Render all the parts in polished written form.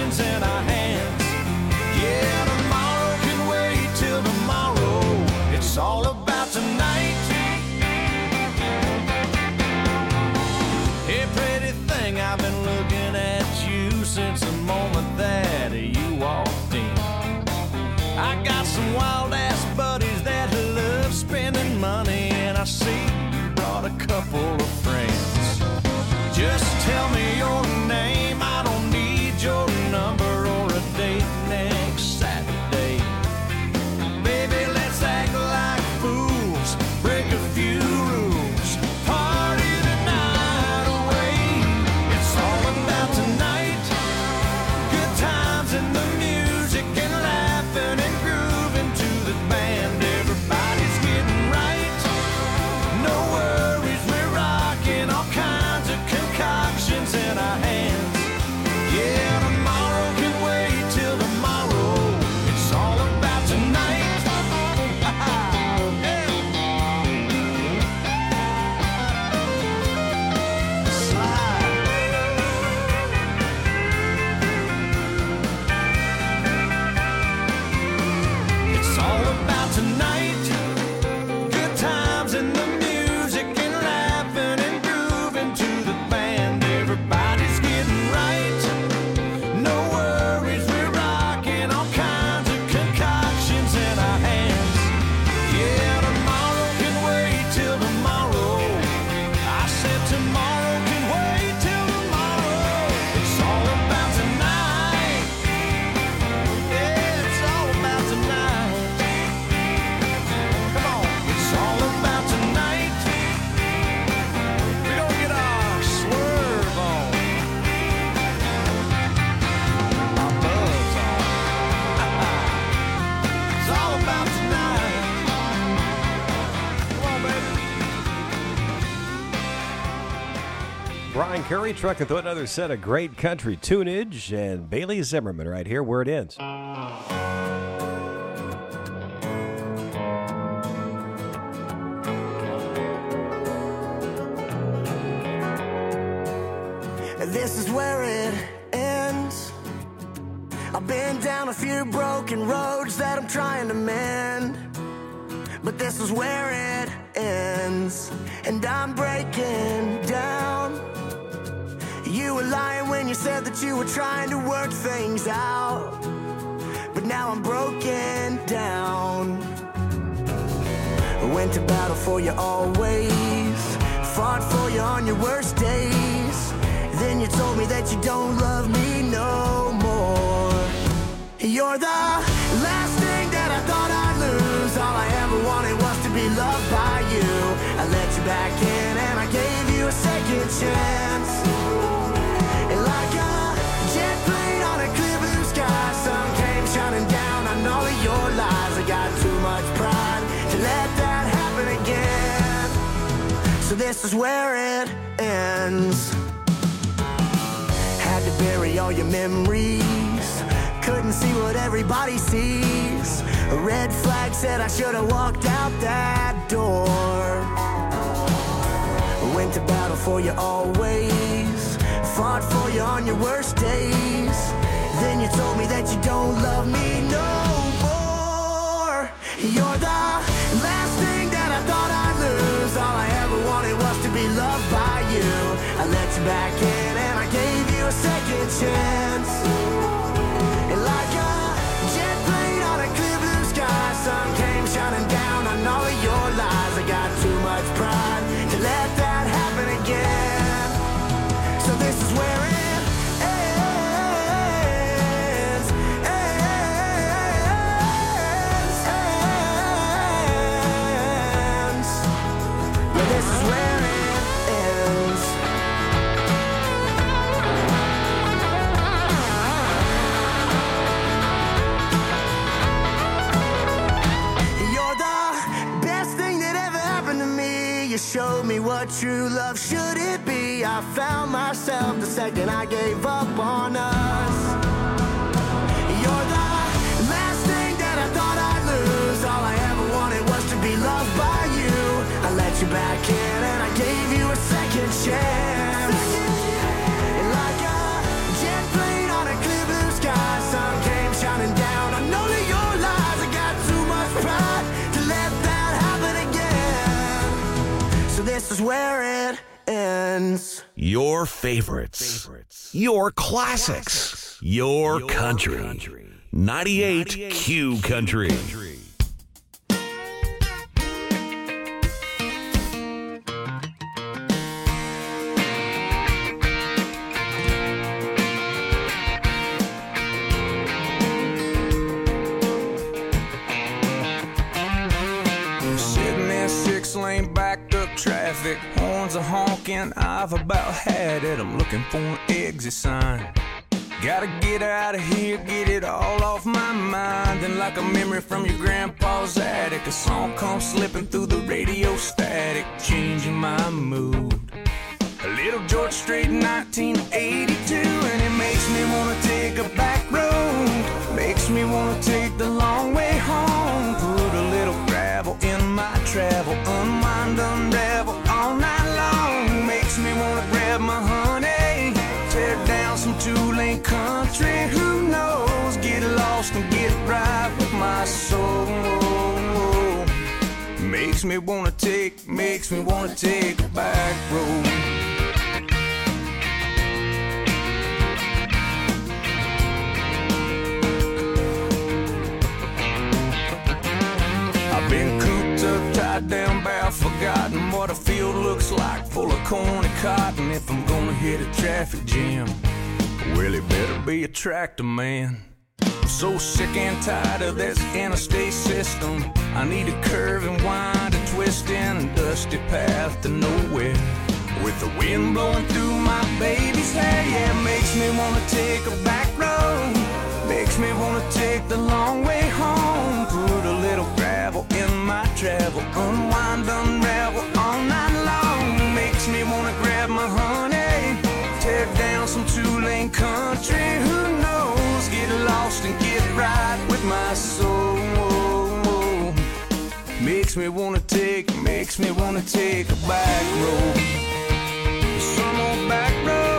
concoctions in our hands. Yeah, tomorrow can wait till tomorrow. It's all about tonight. Hey, pretty thing, I've been looking at you since the moment that you walked in. I got some wild-ass buddies that love spending money, and I see you brought a couple of friends. Just tell me your name, I don't need your number or a date next Saturday. Baby, let's act like fools, break a few rules, party the night away. It's all about tonight, good times and the music and laughing and grooving to the band. Everybody's getting right, no worries, we're rocking all kinds of concoctions in our hands. Yeah, tomorrow can wait till tomorrow. It's all about tonight. Slide. It's all about tonight. Good times and the music and laughing and grooving to the band. Everybody's getting right. No worries, we're rocking all kinds of concoctions in our hands. Yeah, tomorrow can wait till tomorrow. I said tomorrow can wait till tomorrow. It's all about tonight. Yeah, it's all about tonight. Come on, it's all about tonight. We're gonna get our swerve on, our buzz on. It's all about tonight. Come on, baby. Brian Curry trucking through another set of great country tunage, and Bailey Zimmerman right here where it ends. This is where it ends. I've been down a few broken roads that I'm trying to mend, but this is where it ends, and I'm breaking down. You were lying when you said that you were trying to work things out, but now I'm broken down. I went to battle for you always, fought for you on your worst days. Then you told me that you don't love me no more. You're the last thing that I thought I'd lose. All I ever wanted was to be loved by you. I let you back in and I gave you a second chance. And like a jet plane on a clear blue sky, sun came shining down on all of your lies. I got too much pride to let that happen again. So this is where it ends. Had to bury all your memories, couldn't see what everybody sees. A red flag said I should have walked out that door. Went to battle for you always, fought for you on your worst days. Then you told me that you don't love me no more. You're the last thing that I thought I'd lose. All I ever wanted was to be loved by you. I let you back in and I gave you a second chance. And like a jet plane on a clear blue sky, sun came shining down on all of your lies. I got too much pride to let that happen again. So this is where it ends, ends. But this is where it ends. You're the best thing that ever happened to me. You showed me what true love should it be. I found myself the second I gave up on us. You're the last thing that I thought I'd lose. All I ever wanted was to be loved by you. I let you back in and I gave you a second chance. And like a jet plane on a clear blue is where it ends. Your favorites. Your classics. Your country. 98 Q Country. Lane backed up traffic, horns are honking, I've about had it. I'm looking for an exit sign. Gotta get out of here, get it all off my mind. And like a memory from your grandpa's attic, a song comes slipping through the radio static, changing my mood. A little George Strait, 1982, and it makes me wanna take a back road. Makes me wanna take the long way home. Put a little gravel in my travel, unwind, unravel all night long. Makes me wanna grab my honey, tear down some two-lane country. Who knows? Get lost and get right with my soul. Makes me wanna take a back road. Been cooped up, tied down, bound, forgotten what a field looks like, full of corn and cotton. If I'm gonna hit a traffic jam, well, it better be a tractor man. I'm so sick and tired of this interstate system. I need a curve and wind, a twist in a dusty path to nowhere. With the wind blowing through my baby's hair, yeah, it makes me wanna take a back road. Makes me wanna take the long way home. Put a little gravel in my travel, unwind, unravel all night long. Makes me wanna grab my honey, tear down some two-lane country. Who knows? Get lost and get right with my soul. Makes me wanna take a back road. Some old back road.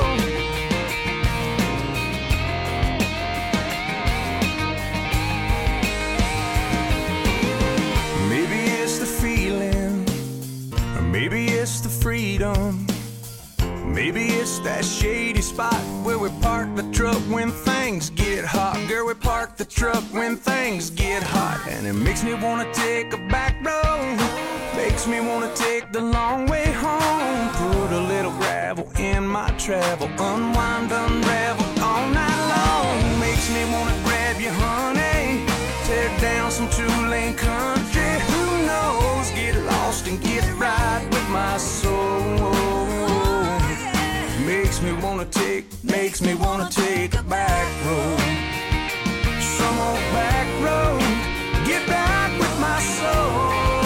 Maybe it's the freedom. Maybe it's that shady spot where we park the truck when things get hot. Girl, we park the truck when things get hot. And it makes me wanna take a back road. Makes me wanna take the long way home. Put a little gravel in my travel, unwind, unravel all night long. Makes me wanna grab your honey, tear down some two-lane country. Who knows? Get lost and get right with my soul. Makes me wanna take a back road. Some old back road. Get back with my soul.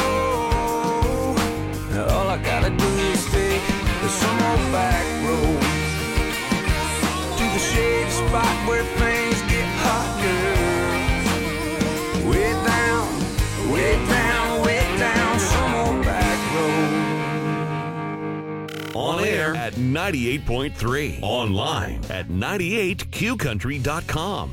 All I gotta do is take some old back road to the shady spot where things get hot, girl. Way down, way down, way down, some old back road. On air at 98.3. Online at 98qcountry.com.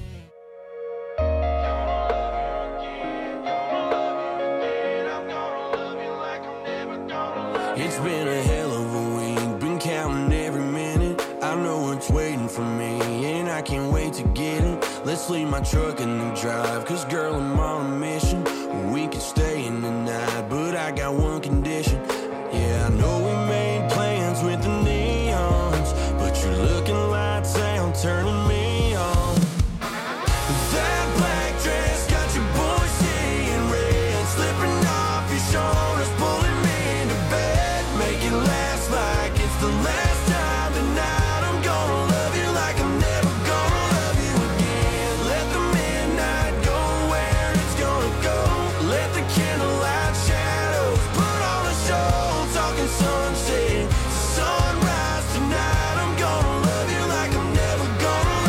It's been a hell of a week, been counting every minute. I know it's waiting for me, and I can't wait to get it. Let's leave my truck in the drive, cause girl, I'm on a mission. We could stay in the night, but I got one condition. Yeah, I know we made plans with the neons, but you're looking lights out, turning me on. That black dress got your boy seeing red, slipping off your shoulders, pulling me into bed. Make it last like it's the last time tonight. I'm gonna love you like I'm never gonna love you again. Let the midnight go where it's gonna go. Let the candlelight shadows put on a show. Talking sunset to sunrise tonight. I'm gonna love you like I'm never gonna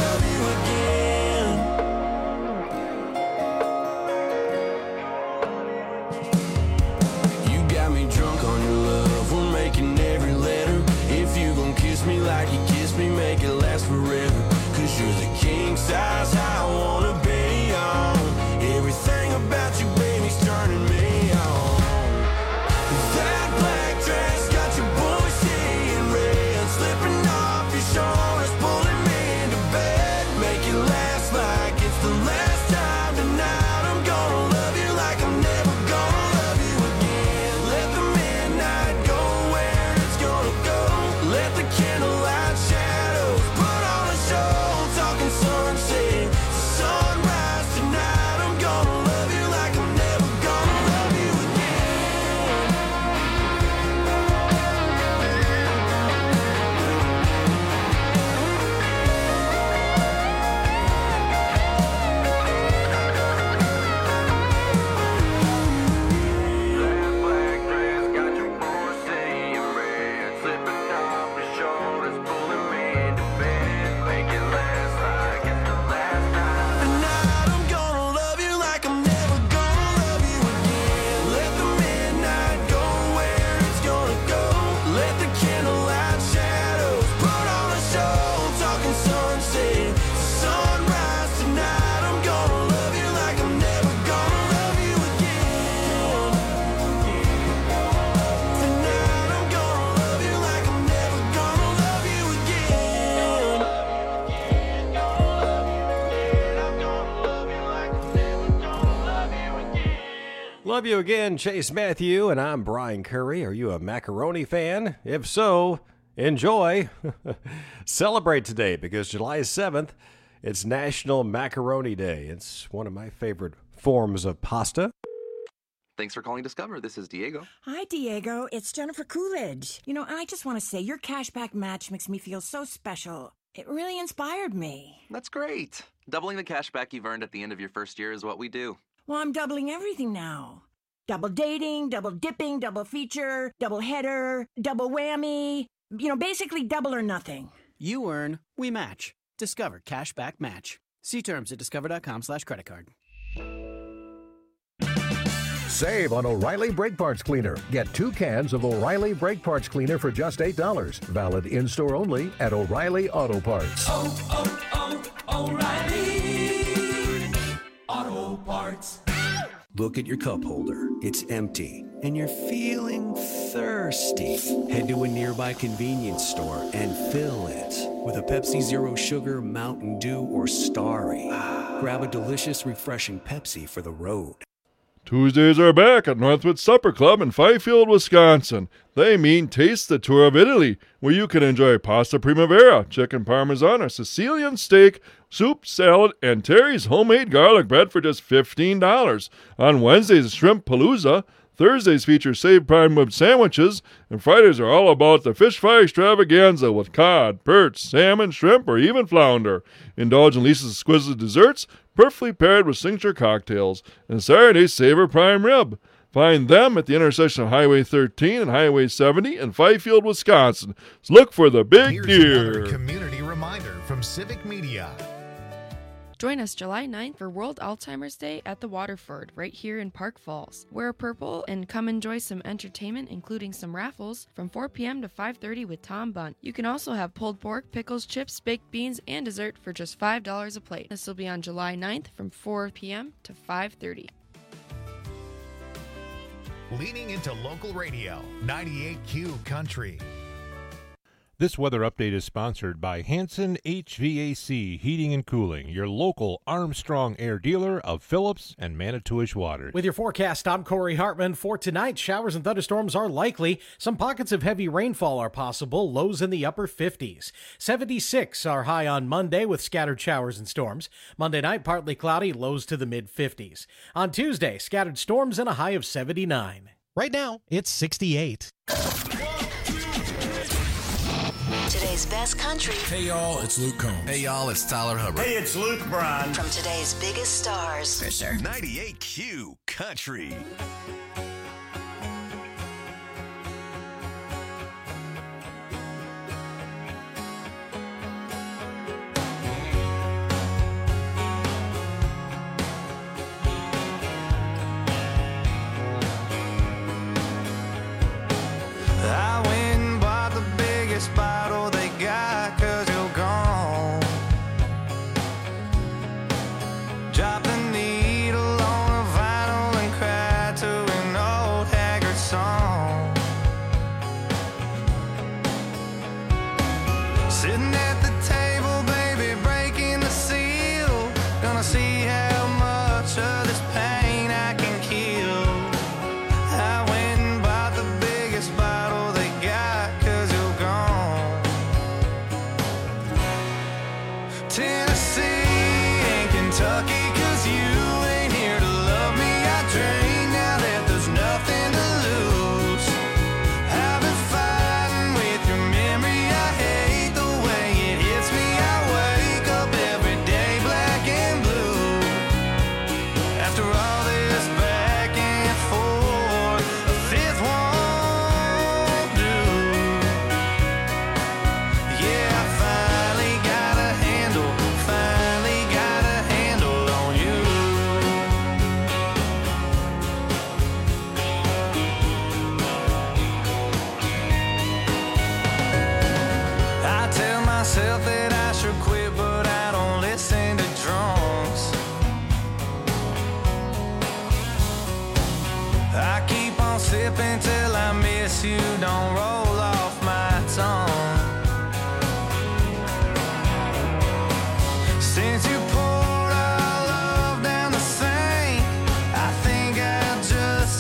Love you again, Chase Matthew, and I'm Brian Curry. Are you a macaroni fan? If so, enjoy. Celebrate today because July 7th, it's National Macaroni Day. It's one of my favorite forms of pasta. Thanks for calling Discover. This is Diego. Hi, Diego. It's Jennifer Coolidge. I just want to say your cashback match makes me feel so special. It really inspired me. That's great. Doubling the cash back you've earned at the end of your first year is what we do. Well, I'm doubling everything now. Double dating, double dipping, double feature, double header, double whammy. Basically double or nothing. You earn, we match. Discover Cashback Match. See terms at discover.com/creditcard. Save on O'Reilly Brake Parts Cleaner. Get 2 cans of O'Reilly Brake Parts Cleaner for just $8. Valid in-store only at O'Reilly Auto Parts. O'Reilly Auto Parts. Look at your cup holder. It's empty, and you're feeling thirsty. Head to a nearby convenience store and fill it with a Pepsi Zero Sugar, Mountain Dew, or Starry. Grab a delicious, refreshing Pepsi for the road. Tuesdays are back at Northwood Supper Club in Fifield, Wisconsin. They mean Taste the Tour of Italy, where you can enjoy pasta primavera, chicken parmesan, or Sicilian steak, soup, salad, and Terry's homemade garlic bread for just $15. On Wednesdays, Shrimp Palooza. Thursdays feature Save Prime Rib sandwiches, and Fridays are all about the fish fry extravaganza with cod, perch, salmon, shrimp, or even flounder. Indulge in Lisa's exquisite desserts, perfectly paired with signature cocktails. And Saturdays, savor prime rib. Find them at the intersection of Highway 13 and Highway 70 in Fifield, Wisconsin. So look for the big Here's deer. Another community reminder from Civic Media. Join us July 9th for World Alzheimer's Day at the Waterford, right here in Park Falls. Wear purple and come enjoy some entertainment, including some raffles, from 4 p.m. to 5:30 with Tom Bunn. You can also have pulled pork, pickles, chips, baked beans, and dessert for just $5 a plate. This will be on July 9th from 4 p.m. to 5:30. Leaning into local radio, 98Q Country. This weather update is sponsored by Hanson HVAC Heating and Cooling, your local Armstrong Air dealer of Phillips and Manitowish Water. With your forecast, I'm Corey Hartman. For tonight, showers and thunderstorms are likely. Some pockets of heavy rainfall are possible, lows in the upper 50s. 76 are high on Monday with scattered showers and storms. Monday night, partly cloudy, lows to the mid-50s. On Tuesday, scattered storms and a high of 79. Right now, it's 68. Today's best country. Hey, y'all, it's Luke Combs. Hey, y'all, it's Tyler Hubbard. Hey, it's Luke Bryan. From today's biggest stars. Fisher. 98Q Country. I went and bought the biggest bottle they got, 'cause you're gone. Drop the needle on a vinyl and cry to an old haggard song. Sitting at the table, baby, breaking the seal. Gonna see how much of this pain I can kill. I went and bought the biggest bottle they got, 'cause you're gone. Tennessee and Kentucky, 'cause you ain't here to love me. I drink now that there's nothing to lose. I've been fighting with your memory. I hate the way it hits me. I wake up every day black and blue. After all this back and forth, a fifth won't do. Yeah, I finally got a handle on you. I tell myself that I should quit, but I don't listen to drunks. I keep on sipping till I miss you, don't roll off my tongue. Since you poured our love down the sink, I think I'll just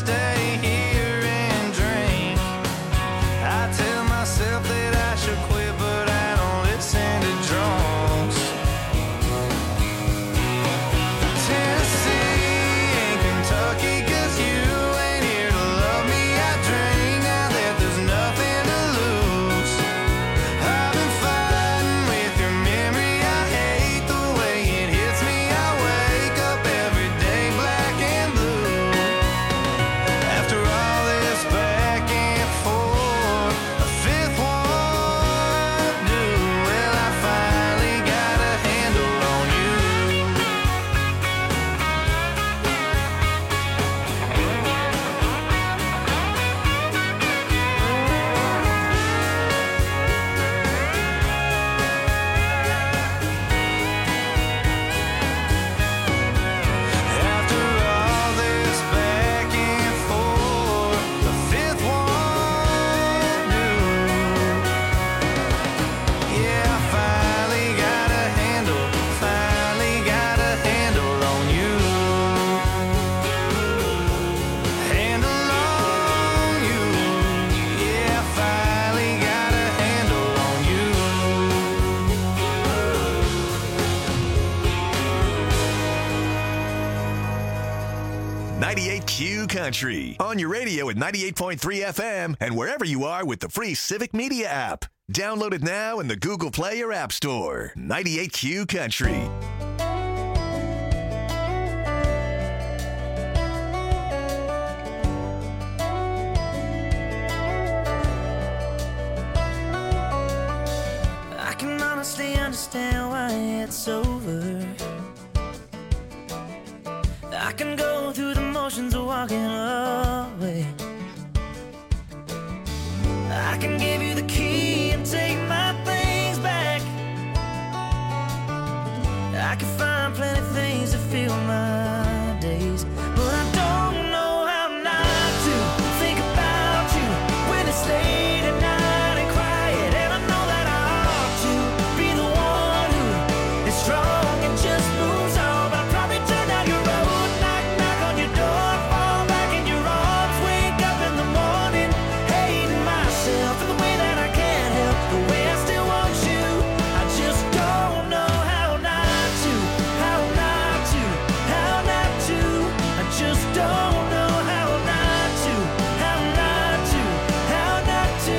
98Q Country. On your radio at 98.3 FM and wherever you are with the free Civic Media app. Download it now in the Google Play or App Store. 98Q Country. I can honestly understand why it's over. I can go through the motions of walking away. I can give you the key and take my things back. I can find plenty of things to fill my days, but I don't know how not to think about you when it's late at night and quiet. And I know that I ought to be the one who is strong and just moves on, but I probably turn down your road, knock on your door, fall back in your arms, wake up in the morning hating myself and the way that I can't help the way I still want you. I just don't know how not to, how not to, how not to. I just don't know how not to, how not to, how not to.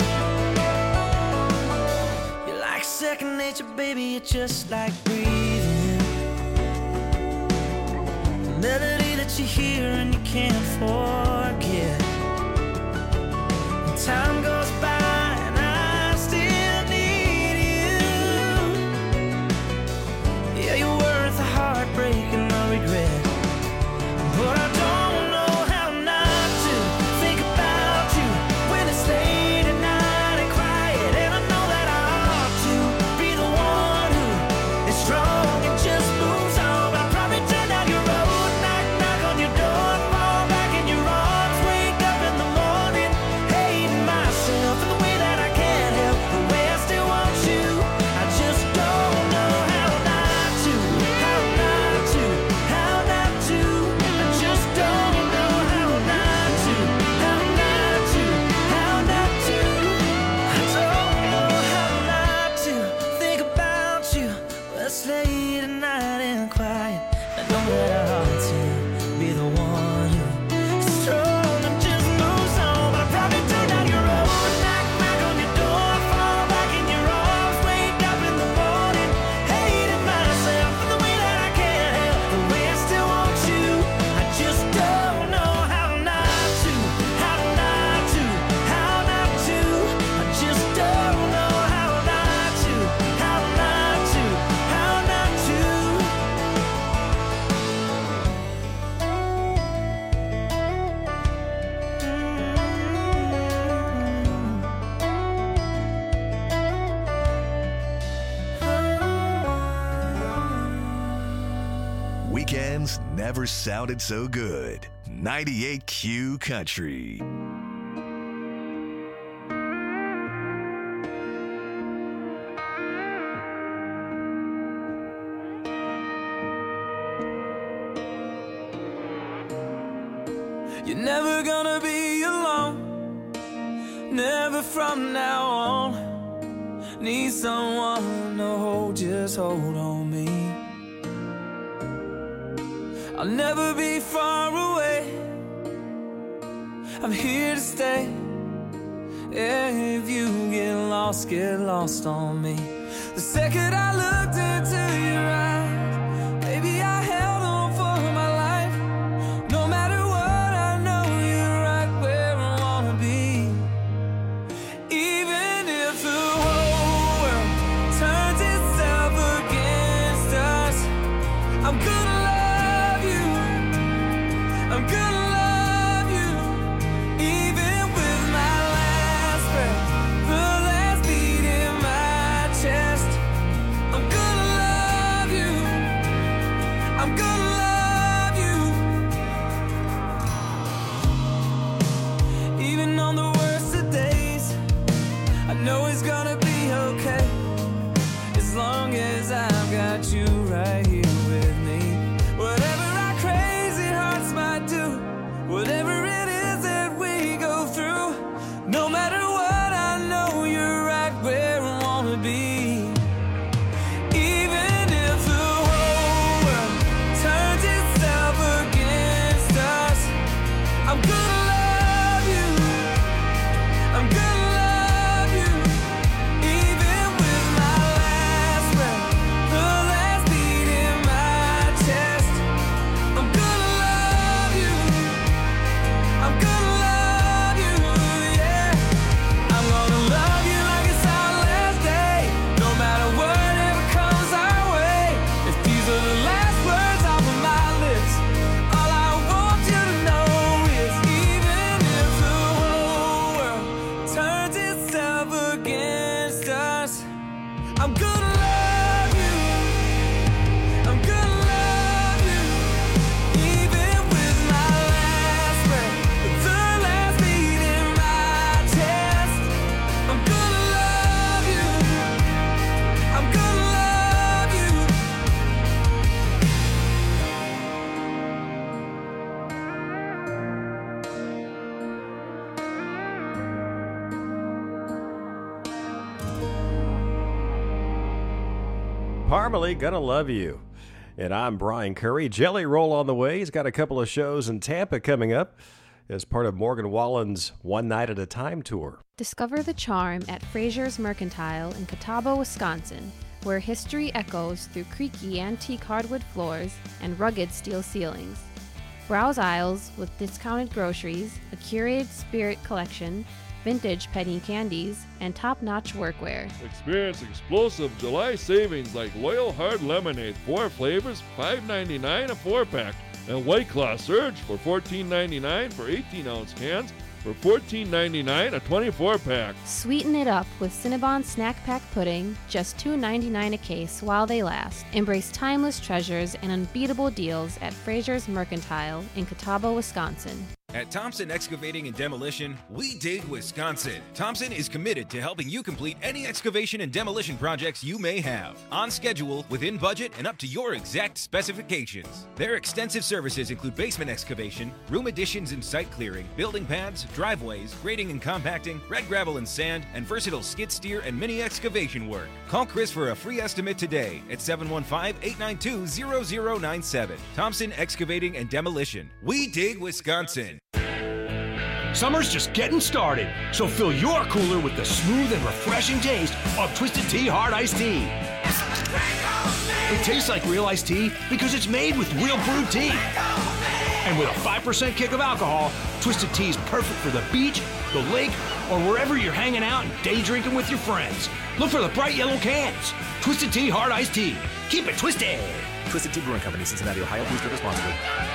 You're like second nature, baby, you're just like breathing. A melody that you hear and you can't forget. And time goes by and I still need you. Yeah, you're worth a heartbreak and a regret. But I don't know how not to think about you when it's late at night and quiet. And I know that I ought to be the one who is strong and just moves on, but I probably turn down your road, knock on your door, fall back in your arms, wake up in the morning hating myself and the way that I can't help the way I still want you. I just don't know how not to, how not to, how not to. I just don't know how not to, how not to, how not to. I don't know how not to think about you when it's late at night and quiet. I know that I ought to be the one who is strong and just moves on, but I probably turn down your road, knock on your door, fall back in your arms, wake up in the morning hating myself and the way that I can't help the way I still want you. I just don't know how not to, how not to, how not to. I just don't know how not to, how not to, how not to. Weekends never sounded so good. 98Q Country. You're never gonna be alone, never from now on. Need someone to hold, just hold on me. I'll never be far away, I'm here to stay. If you get lost on me. The second I looked into your eyes, baby, I held on for my life. No matter what, I know you're right where I wanna be. Even if the whole world turns itself against us, I'm gonna love you, I'm gonna love you. Even with my last breath, the last beat in my chest, I'm gonna love you, I'm gonna love you. Even on the worst of days, I know it's gonna be okay, as long as I've got you right here with me. Parmalee, Gonna Love You. And I'm Brian Curry. Jelly Roll on the way. He's got a couple of shows in Tampa coming up as part of Morgan Wallen's One Night at a Time tour. Discover the charm at Fraser's Mercantile in Catawba, Wisconsin, where history echoes through creaky antique hardwood floors and rugged steel ceilings. Browse aisles with discounted groceries, a curated spirit collection, vintage penny candies, and top-notch workwear. Experience explosive July savings like Loyal Hard Lemonade, 4 flavors, $5.99 a 4-pack, and White Claw Surge for $14.99 for 18-ounce cans for $14.99 a 24-pack. Sweeten it up with Cinnabon Snack Pack Pudding, just $2.99 a case while they last. Embrace timeless treasures and unbeatable deals at Fraser's Mercantile in Catawba, Wisconsin. At Thompson Excavating and Demolition, we dig Wisconsin. Thompson is committed to helping you complete any excavation and demolition projects you may have. On schedule, within budget, and up to your exact specifications. Their extensive services include basement excavation, room additions and site clearing, building pads, driveways, grading and compacting, red gravel and sand, and versatile skid steer and mini excavation work. Call Chris for a free estimate today at 715-892-0097. Thompson Excavating and Demolition. We dig Wisconsin. Summer's just getting started, so fill your cooler with the smooth and refreshing taste of Twisted Tea Hard Iced Tea. It tastes like real iced tea because it's made with real brewed tea. And with a 5% kick of alcohol, Twisted Tea is perfect for the beach, the lake, or wherever you're hanging out and day drinking with your friends. Look for the bright yellow cans. Twisted Tea Hard Iced Tea. Keep it twisted. Twisted Tea Brewing Company, Cincinnati, Ohio. Please drink responsibly.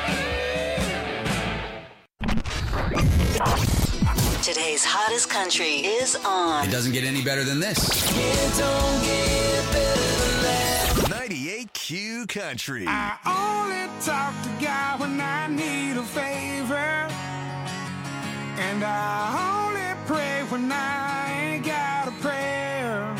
Today's hottest country is on. It doesn't get any better than this. It don't get better than that. 98Q Country. I only talk to God when I need a favor. And I only pray when I ain't got a prayer.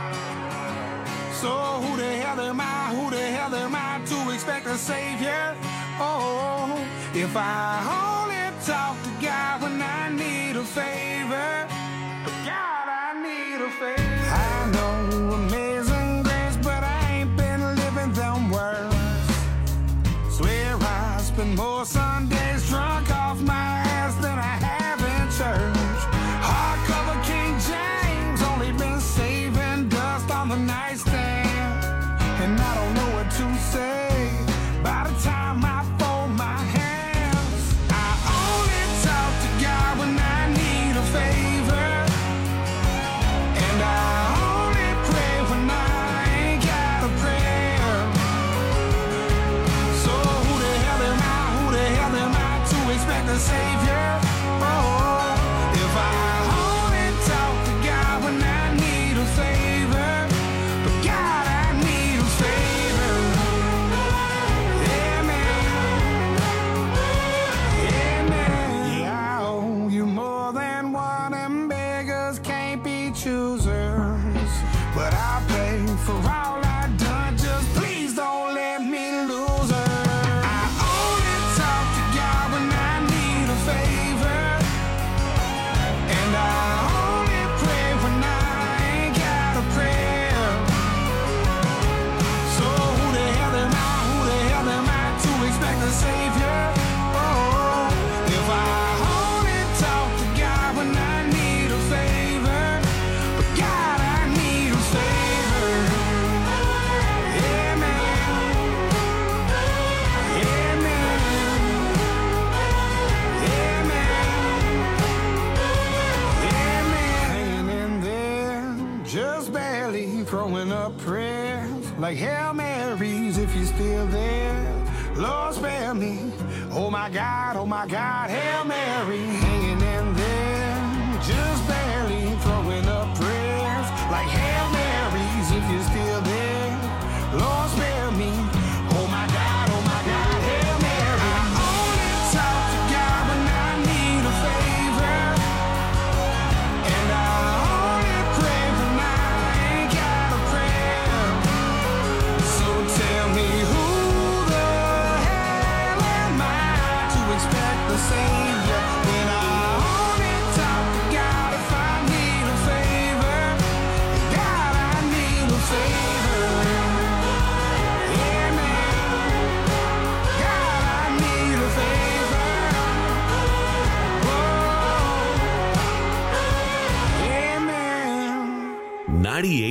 So who the hell am I? Who the hell am I to expect a savior? Oh, if I only talk to God when I need a favor. God, I need a favor. I know amazing grace, but I ain't been living them words. Swear I spend more Sundays drunk off my ass than I have in church. Hardcover King James, only been saving dust on the nightstand. And I don't know what to say by the time I fold my hands. I only talk to God when I need a favor. And I only pray when I ain't got a prayer. So who the hell am I? Who the hell am I to expect a savior? Oh, if I only talk to God when I need a favor. But God, I need a favor. Yeah, man. Yeah, man. Yeah, I owe you more than one, and beggars can't be choosers. But I pay for all I done, just please don't let me lose her. I only talk to God when I need a favor. And I only pray when I ain't got a prayer. So who the hell am I? Who the hell am I to expect a savior? Oh, if I only talk to God when I need a favor. But God, I need a favor. Yeah, man. Yeah, man. Yeah, man. Yeah, man. Hanging in there, just barely throwing up prayers like Hail Marys if you're still there. Lord, spare me. Oh my God, Hail Mary. Hanging in there, just barely throwing up prayers like Hail Marys if you're still there. Lord, spare me. Oh my God, Hail Mary. I only talk to God when I need a favor. And I only pray when I ain't got a prayer. So tell me who the hell am I to expect the savior when I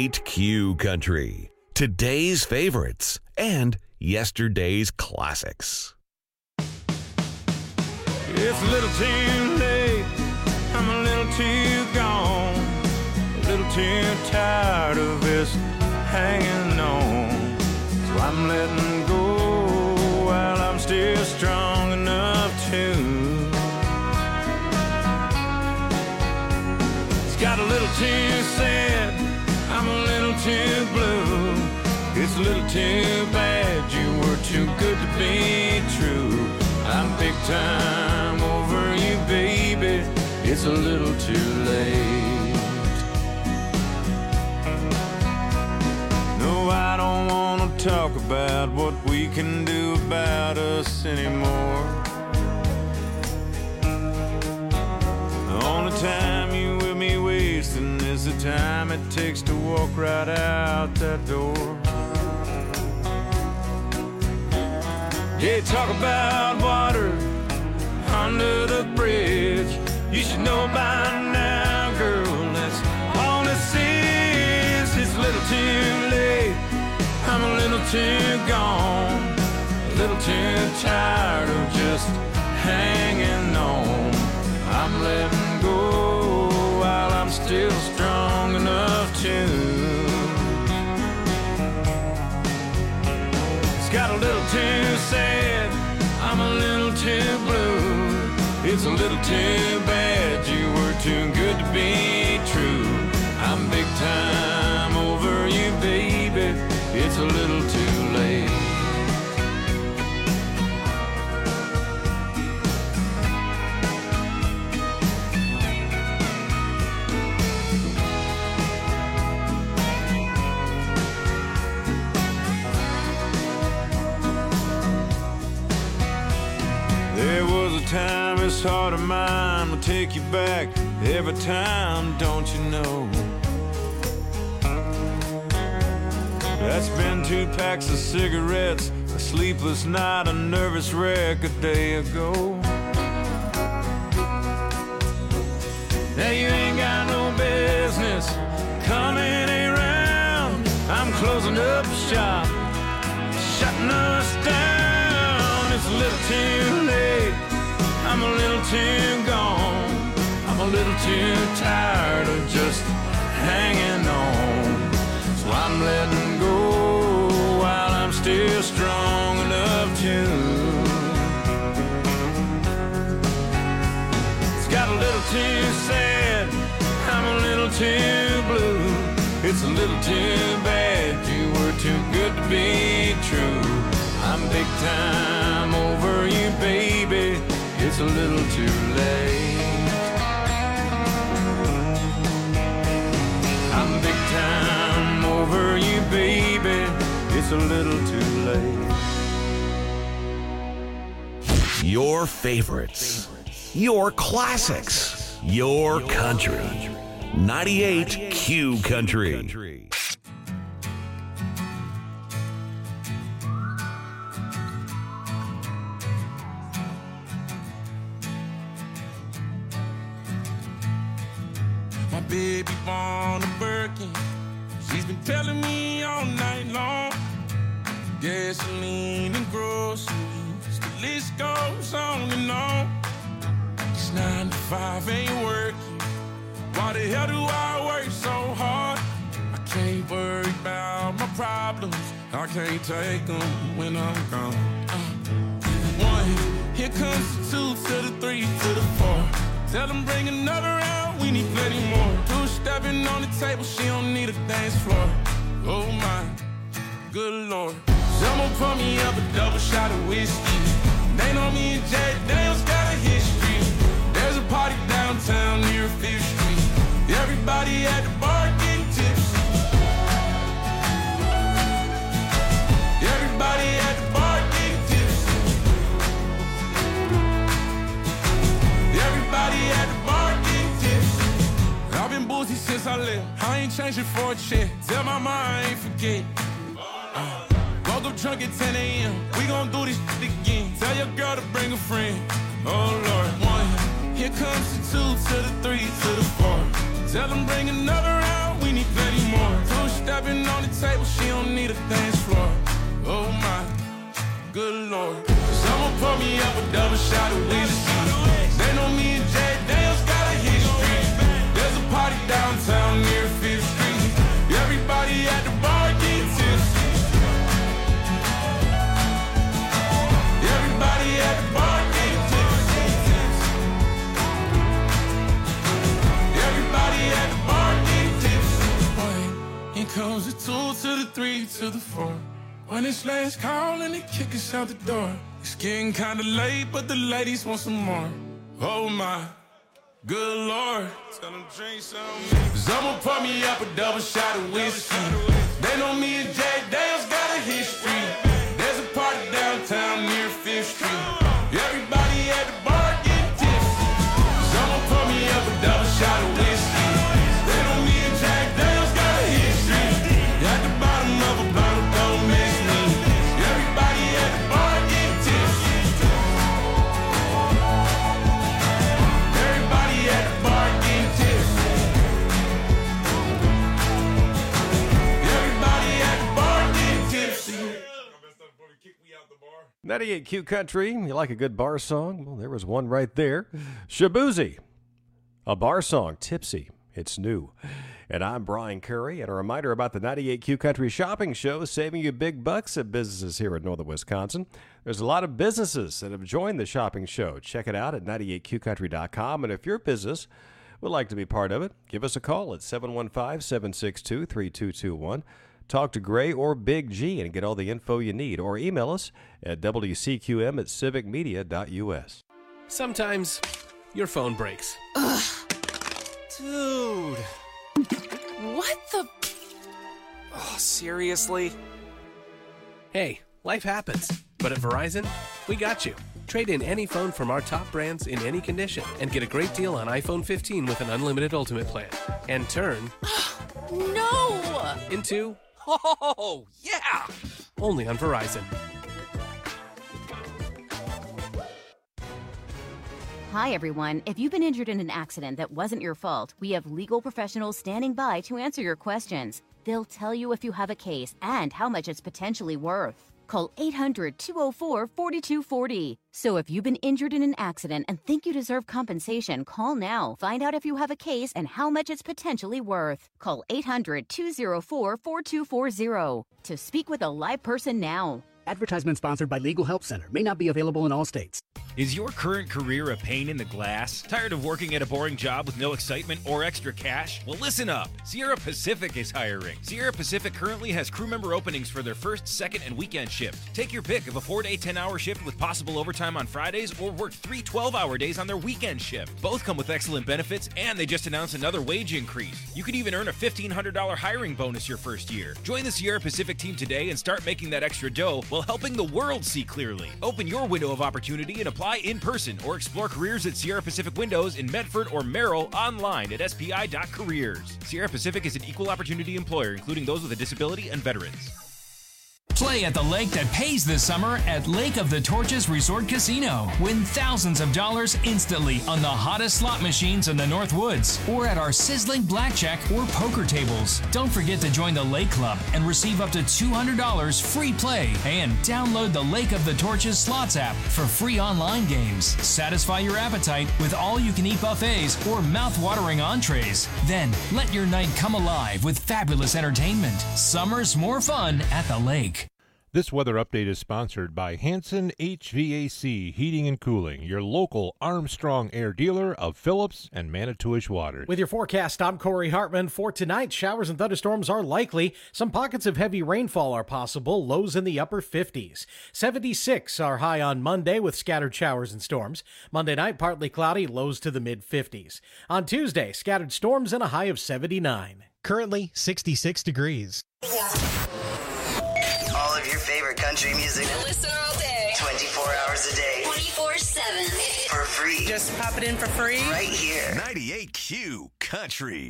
98 Q Country. Today's favorites and yesterday's classics. It's a little too late, I'm a little too gone, a little too tired of this hanging on. So I'm letting go while I'm still strong enough to. It's got a little too sad, I'm a little too blue. It's a little too bad you were too good to be true. I'm big time over you, baby. It's a little too late. No, I don't want to talk about what we can do about us anymore. The only time you with me wasting is the time it takes to walk right out that door. Yeah, talk about water under the bridge. You should know by now, girl, that's all this is. It's a little too late, I'm a little too gone, a little too tired of just hanging on. I'm letting go while I'm still strong enough to. It's got a little too sad, I'm a little too blue. It's a little too bad you were too good to be true. I'm big time over you, baby. It's a little too late. There was a time this heart of mine will take you back every time, don't you know? That's been 2 packs of cigarettes, a sleepless night, a nervous wreck a day ago. Now you ain't got no business coming around. I'm closing up shop, shutting us down. It's a little too late, I'm a little too gone, I'm a little too tired of just hanging on. So I'm letting go while I'm still strong enough to. It's got a little too sad, I'm a little too blue. It's a little too bad you were too good to be true. I'm big time over you, baby. It's a little too late. I'm big time over you, baby. It's a little too late. Your favorites, your classics, your country. 98 Q Country. My baby born a Birkin. She's been telling me all night long. Gasoline and groceries, the list goes on and on. It's 9 to 5, ain't working. Why the hell do I work so hard? I can't worry about my problems. I can't take them when I'm gone. 1, here comes the 2 to the 3 to the 4. Tell them bring another round, we need plenty more. 2 stepping on the table, she don't need a dance floor. Oh my, good Lord. Someone pour me up a double shot of whiskey. They know me and Jack Daniels got a history. There's a party downtown near 5th Street. Everybody at the bar getting tipsy. Everybody at the bar getting tipsy. Everybody at the bar getting tipsy. I've been boozy since I left. I ain't changing for a check. Tell my mom I ain't forget. Woke up drunk at 10 a.m. We gon' do this shit again. Tell your girl to bring a friend. Oh Lord. 1, here comes the 2 to the 3 to the 4. Tell them bring another round, we need plenty more. 2 stepping on the table, she don't need a dance floor. Oh my, good lord. Someone pour me up a double shot of whiskey. They know me and Jay Dale's got a history. There's a party downtown near 5th Street. Everybody at the bar get tipsy. Everybody at the bar get tipsy. Everybody at the bar get tipsy. Boy, here comes the 2 to the 3 to the 4. When it's last call and they kick us out the door. It's getting kinda late, but the ladies want some more. Oh my, good lord. Tell them drink some. Someone pour me up a double shot of whiskey. They know me and Jay Dale's got a history. There's a party downtown near 5th Street. Everybody at the bar get tipsy. Someone pour me up a double shot of whiskey. They know me and Jay Dale's got a history. At the bottom of a bottle, don't miss me. Everybody at the bar get tipsy. Everybody at the bar get tipsy. Everybody at the bar get tipsy. 98Q Country, you like a good bar song? Well, there was one right there. Shabuzi, a bar song, Tipsy. It's new. And I'm Brian Curry, and a reminder about the 98Q Country Shopping Show, saving you big bucks at businesses here in northern Wisconsin. There's a lot of businesses that have joined the shopping show. Check it out at 98qcountry.com, and if your business would like to be part of it, give us a call at 715-762-3221. Talk to Gray or Big G and get all the info you need, or email us at wcqm@civicmedia.us. Sometimes your phone breaks. Ugh. Dude. What the? Oh, seriously? Hey, life happens. But at Verizon, we got you. Trade in any phone from our top brands in any condition and get a great deal on iPhone 15 with an unlimited ultimate plan. And turn... No! Into... Oh, yeah! Only on Verizon. Hi, everyone. If you've been injured in an accident that wasn't your fault, we have legal professionals standing by to answer your questions. They'll tell you if you have a case and how much it's potentially worth. Call 800-204-4240. So if you've been injured in an accident and think you deserve compensation, call now. Find out if you have a case and how much it's potentially worth. Call 800-204-4240 to speak with a live person now. Advertisement sponsored by Legal Help Center. May not be available in all states. Is your current career a pain in the glass? Tired of working at a boring job with no excitement or extra cash? Well, listen up. Sierra Pacific is hiring. Sierra Pacific currently has crew member openings for their first, second, and weekend shift. Take your pick of a 4-day, 10-hour shift with possible overtime on Fridays, or work 3 12-hour days on their weekend shift. Both come with excellent benefits, and they just announced another wage increase. You could even earn a $1,500 hiring bonus your first year. Join the Sierra Pacific team today and start making that extra dough while helping the world see clearly. Open your window of opportunity and apply in person, or explore careers at Sierra Pacific Windows in Medford or Merrill online at spi.careers. Sierra Pacific is an equal opportunity employer, including those with a disability and veterans. Play at the lake that pays this summer at Lake of the Torches Resort Casino. Win thousands of dollars instantly on the hottest slot machines in the North Woods or at our sizzling blackjack or poker tables. Don't forget to join the Lake Club and receive up to $200 free play, and download the Lake of the Torches Slots app for free online games. Satisfy your appetite with all-you-can-eat buffets or mouth-watering entrees. Then let your night come alive with fabulous entertainment. Summer's more fun at the lake. This weather update is sponsored by Hanson HVAC Heating and Cooling, your local Armstrong Air dealer of Phillips and Manitowish Water. With your forecast, I'm Corey Hartman. For tonight, showers and thunderstorms are likely. Some pockets of heavy rainfall are possible, lows in the upper 50s. 76 are high on Monday with scattered showers and storms. Monday night, partly cloudy, lows to the mid-50s. On Tuesday, scattered storms and a high of 79. Currently 66 degrees. All of your favorite country music. Listen all day. 24 hours a day. 24/7. For free. Just pop it in for free. Right here. 98Q Country.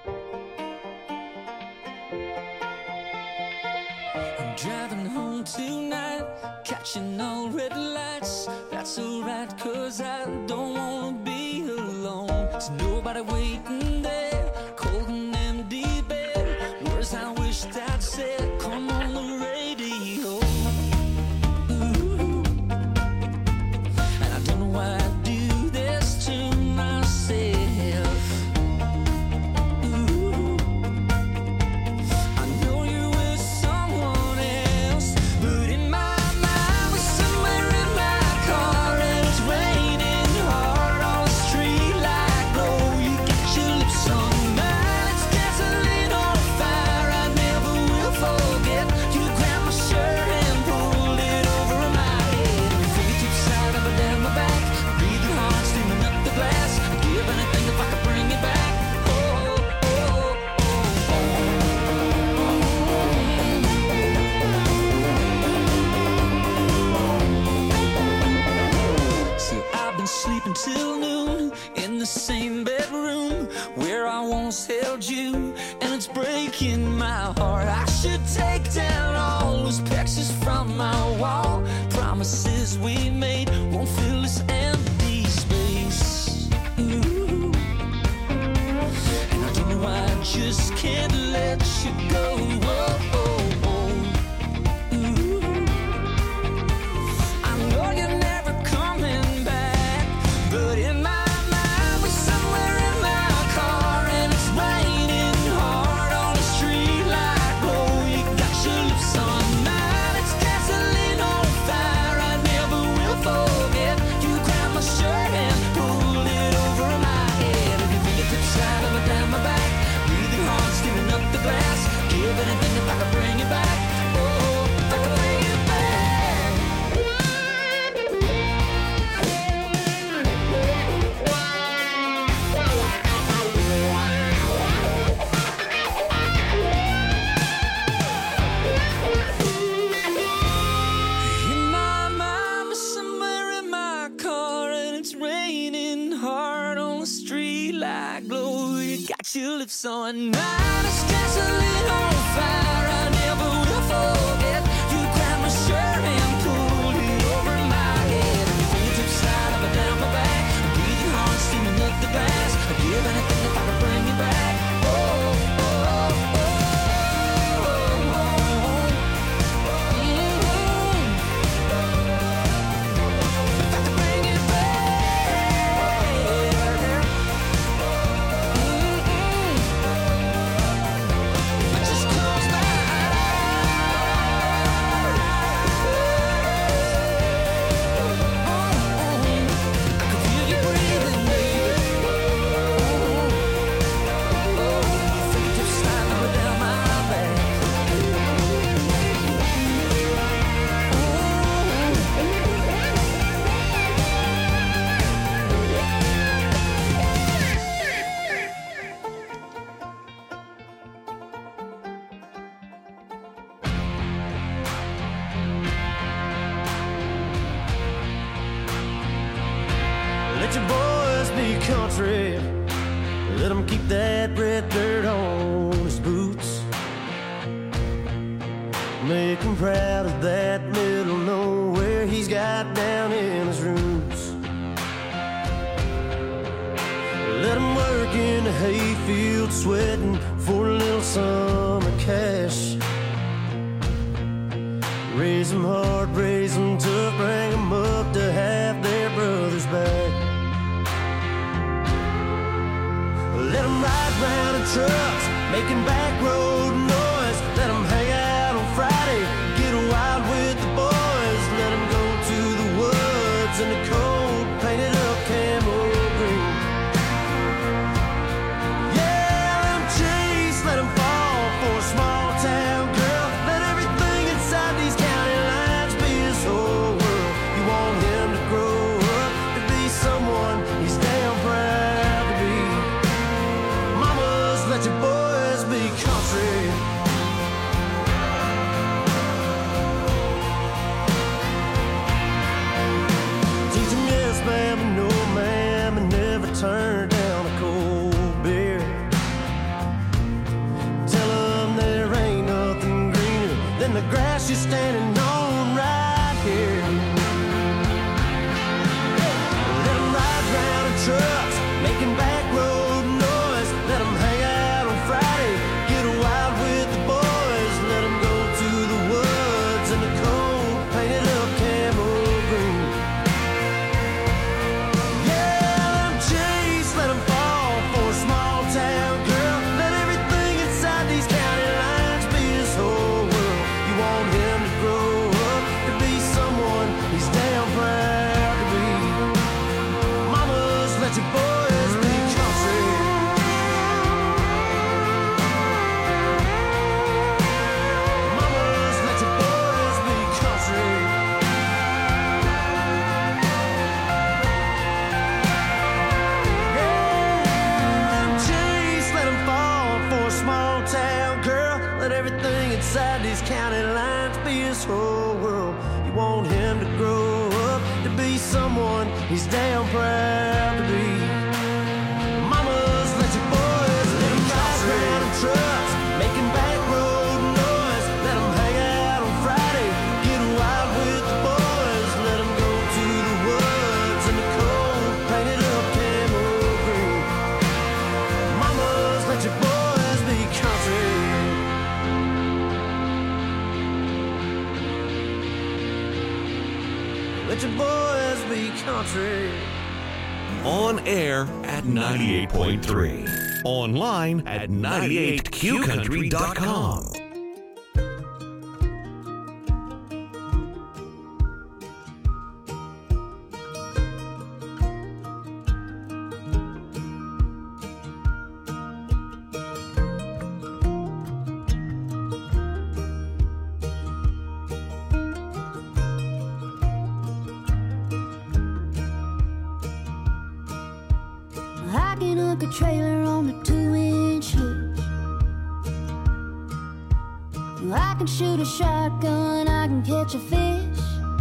I'm driving home to flashing all red lights. That's alright, cause I don't wanna be alone. There's nobody waiting there, cold and empty bed. Words I wished I'd said, come on the radio. Ooh. And I don't know why I do this to myself. Ooh. I know you're with someone else, but in my mind we're somewhere in my car, and it's raining hard on the street like glow. You got your lips on mine, it's gasoline on fire. I never will forget. You grabbed my shirt and pulled it over my head. Your fingertips side up and down my back, breathing hard, steaming up the glass. I'd give anything if I could bring you back. See, I've been sleeping till noon in the same bedroom where I once held you, and it's breaking my heart. I should take down all those pictures from my wall. Promises we made won't fill this empty space. Ooh. And I don't know why I just can't let you go. Whoa, oh, oh. Ooh. I know you're never coming back, but in my mind we're somewhere in my car, and it's raining hard on the street like glow. You got your lips on mine, it's gasoline on fire. I never will forget. You grabbed my shirt and pulled it over my head. And your fingertips slide up and down my back, breathing hard, steaming up the glass. Give anything if I could bring you back. Oh, if I could bring you back. In my mind, we're somewhere in my car, and it's raining hard on the street like glow. You got your lips on mine, it's gasoline on fire. I never will forget. You grabbed my shirt and pulled it over my head. And your fingertips slide up and down my back, breathing hard, steaming up the glass. I'd give anything if I could bring you back. Oh, oh, oh, oh, oh. If I could bring you back. I just close my eyes. I could feel you breathing, baby. Your fingertips slide up and down my back. Let your boys be country. Let them keep that red dirt on his boots. Make him proud of that middle nowhere he's got down in his roots. Let him work in the hayfield sweating for a little summer cash. Raise them hard, raise them tough, bring them up to have their brothers back. Let them ride round in trucks, making back road noise. Let them hang out on Friday, get wild with the boys. Let them go to the woods in the cold, painted up camo green. Yeah, let them chase, let them fall for a small town girl. Let everything inside these county lines be his whole world. You want him to grow up to be someone he's damn proud to be. Mamas, let your boys be country. his county lines be his whole world. You want him to grow up to be someone he's damn proud to be. Mamas, let your boys let him ride around in trucks, making back road noise. Let him hang out on Friday, get wild with the boys. Let him go to the woods in the cold, painted up camo green. Mamas, let your boys be country. Let your boys be country. On air at 98.3. Online at 98qcountry.com. I can hook a trailer on a 2-inch hitch. I can shoot a shotgun, I can catch a fish.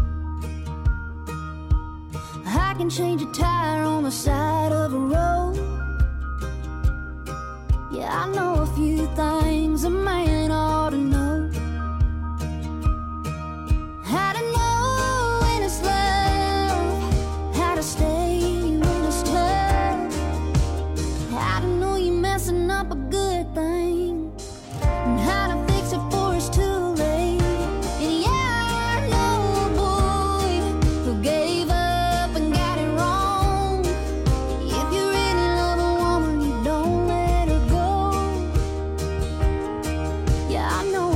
I can change a tire on the side of a road. Yeah, I know a few things a man ought to know. How to know when it's love, how to stay when it's tough, how to know you're messing up a good thing, and how to fix it before it's too late. And yeah, I know a boy who gave up and got it wrong. If you really love a woman, you don't let her go. Yeah, I know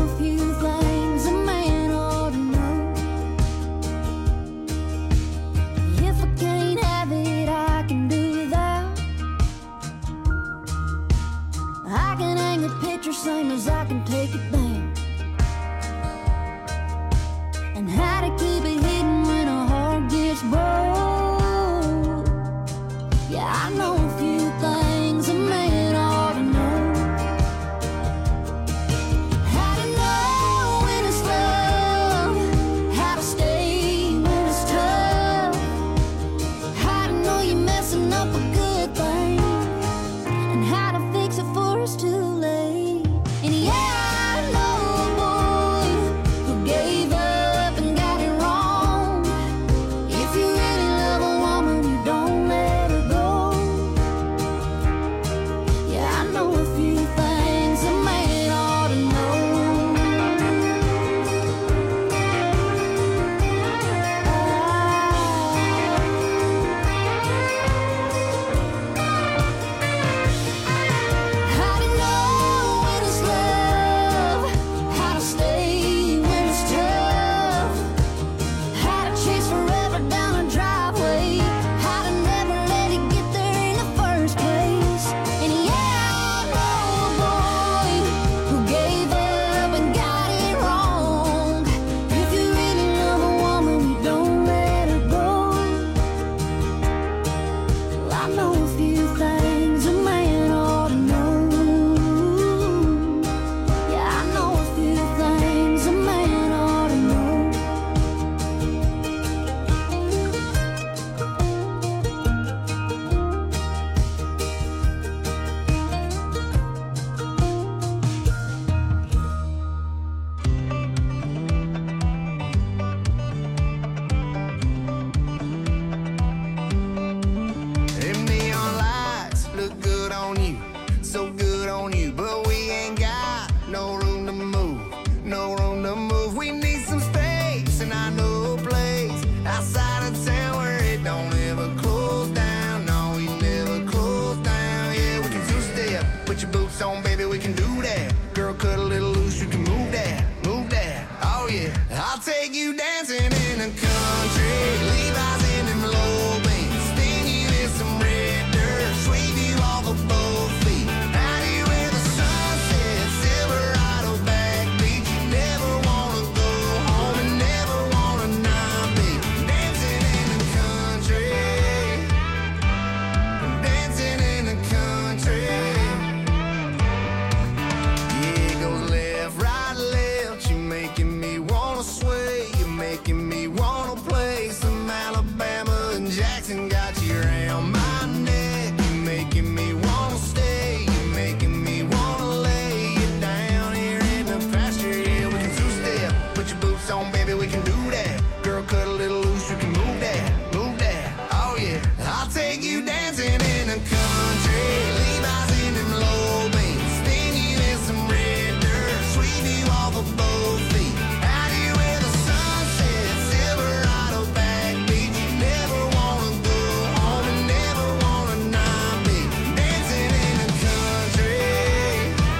dancing got you around my neck. You're making me wanna stay. You're making me wanna lay you down here in the pasture. Yeah, we can two-step. Put your boots on, baby, we can do that. Girl, cut a little loose, you can move that, move that. Oh yeah, I'll take you dancing in the country. Levi's in them low beans, spin you in some red dirt, sweep you off of both feet. Out here where the sun sets, Silverado backbeat. You never wanna go home and never wanna not be dancing in the country,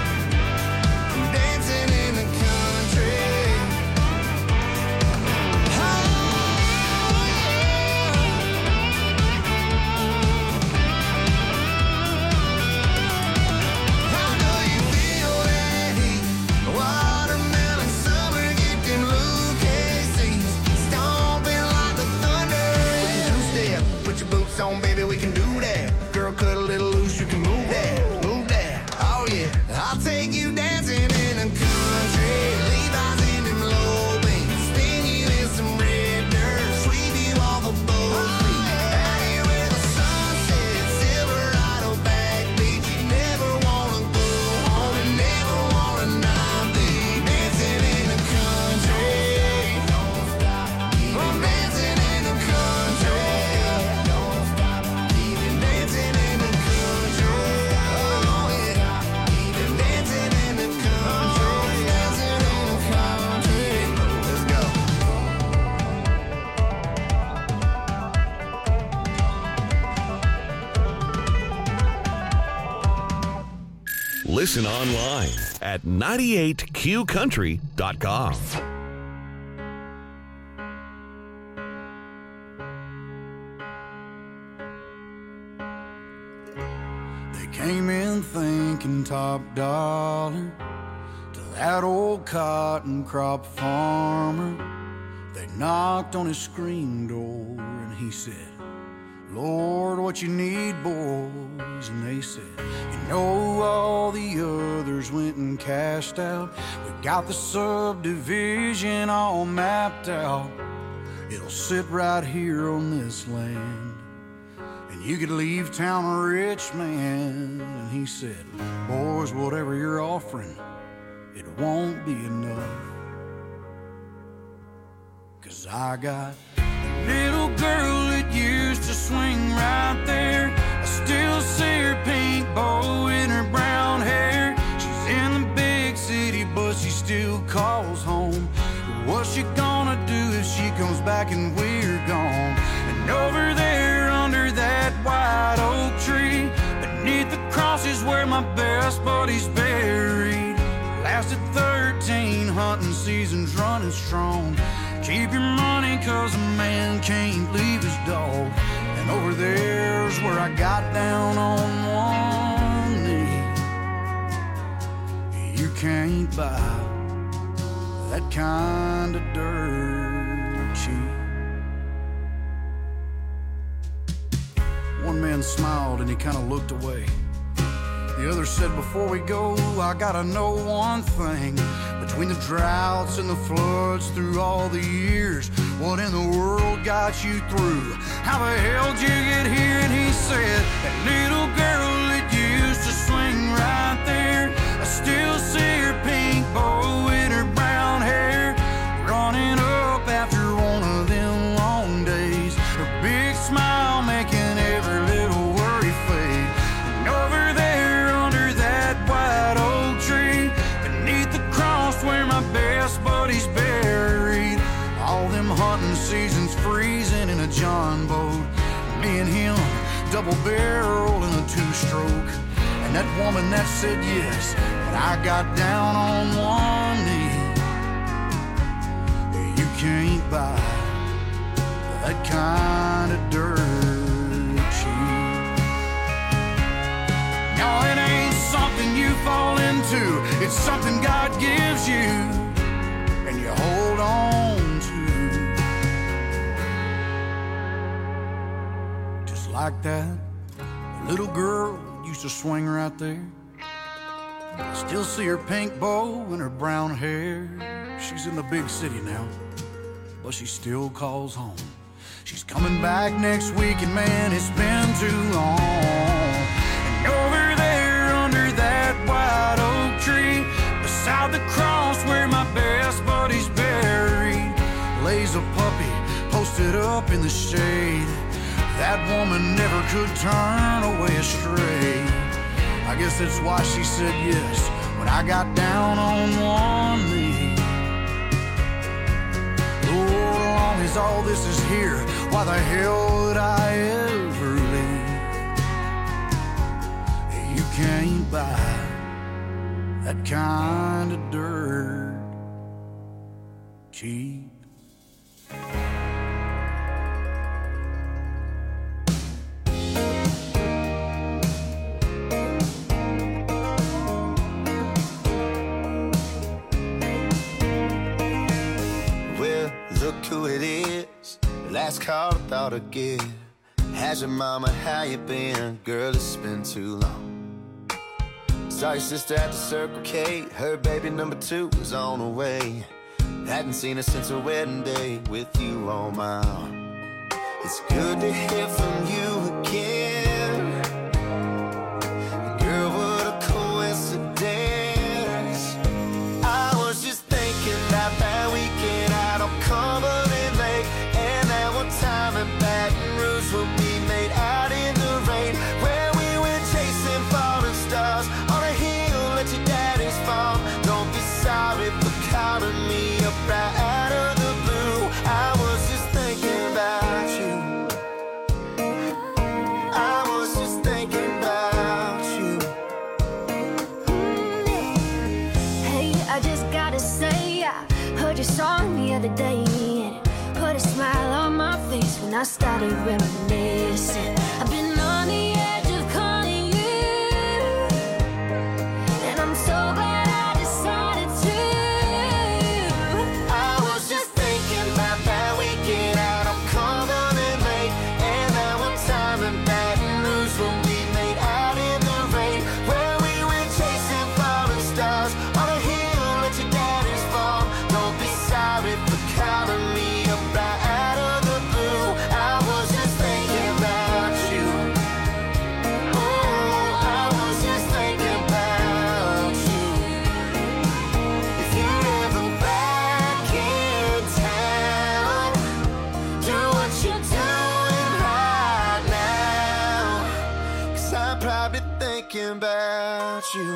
dancing in the country. Watermelon summer, get them Lucas seeds, stomping like the thunder. We can two-step, put your boots on, baby, we can do that. Girl, cut a little loose, you can move that, move that. Oh yeah, I'll take you dancing in the country. Levi's in them low beans, spin you in some red dirt, sweep you off of both feet. Out here where the sun sets, Silverado backbeat. You never wanna go home and never wanna not be dancing in the country. I'm dancing in the country. Dancing in the country. Oh yeah. Dancing in the country. Dancing in the country. Let's go. Listen online at 98qcountry.com. They came in thinking top dollar to that old cotton crop farmer. They knocked on his screen door and he said, Lord, what you need, boys? And they said, you know, all the others went and cashed out. We got the subdivision all mapped out. It'll sit right here on this land, and you could leave town a rich man. And he said, boys, whatever you're offering, it won't be enough. 'Cause I got a little girl that used to swing right there. I still see her pink bow in her brown hair. She's in the big city, but she still calls home. What's she gonna do if she comes back and we're gone? And over there under that white oak tree, beneath the cross is where my best buddy's buried. Lasted 13 hunting seasons running strong. Keep your money 'cause a man can't leave his dog. And over there's where I got down on one knee. You can't buy that kind of dirt cheap. One man smiled and he kind of looked away. The other said, before we go, I gotta know one thing. Between the droughts and the floods through all the years, what in the world got you through? How the hell did you get here? And he said, that little girl that used to swing right there, I still see her pink bow in her brown hair, running up after one of them long days. Her big smile making every little worry fade. And over there under that white oak tree, beneath the cross where my best buddy's buried, all them hunting seasons freezing in a John boat, me and him double barrel in a two-stroke. And that woman that said yes, but I got down on one knee. You can't buy that kind of dirt cheap. No, it ain't something you fall into, it's something God gives you and you hold on to. Just like that little girl used to swing right there. I still see her pink bow and her brown hair. She's in the big city now, but she still calls home. She's coming back next week, and man, it's been too long. And over there under that white oak tree, beside the cross where my best buddy's buried, lays a puppy posted up in the shade. That woman never could turn away astray. I guess that's why she said yes when I got down on one knee. Oh, as long as all this is here, why the hell would I ever leave? You can't buy that kind of dirt cheap. Look who it is, last call I thought I'd get. How's your mama, how you been? Girl, it's been too long. Saw your sister at the Circle K, her baby number 2 was on the way. Hadn't seen her since her wedding day with you on my arm. It's good to hear from you again. Girl, what a coincidence. I was just thinking about that weekend out on Cumberland Lake, and that one time in Baton Rouge when we made out in the rain, where we went chasing falling stars on a hill at your daddy's farm. Don't be sorry for calling me up right out of the blue. I was just thinking about you. I was just thinking about you. Hey, I just gotta say, I heard your song the other day, and it put a smile on my face when I started reminiscing. I've been on the edge of calling you, and I'm so glad I decided to. I was just thinking about that weekend out on Cumberland Lake, and that one time in Baton Rouge when we made out in the rain, where we went chasing falling stars on a hill at your daddy's farm. Don't be sorry for calling me up right out of the blue. I was just thinking about you. Oh, I was just thinking about you. If you're ever back in town, do what you're doing right now, 'cause I'm probably thinking about you.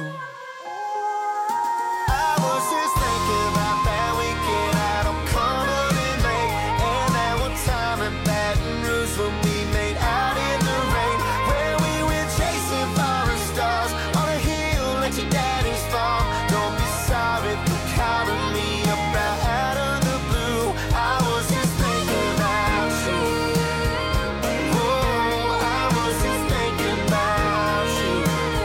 I was just thinking about that weekend out on Cumberland Lake, and that one time in Baton Rouge when we made out in the rain, where we went chasing falling stars on a hill at your daddy's farm. Don't be sorry for calling me up right out of the blue. I was just thinking about you. Oh, I was just thinking about you.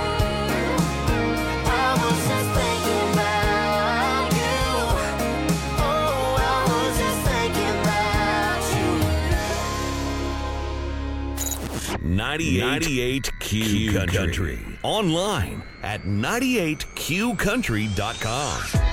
I was just thinking about you. Oh, I was just thinking about you. 98 Q Country. Online at 98qcountry.com.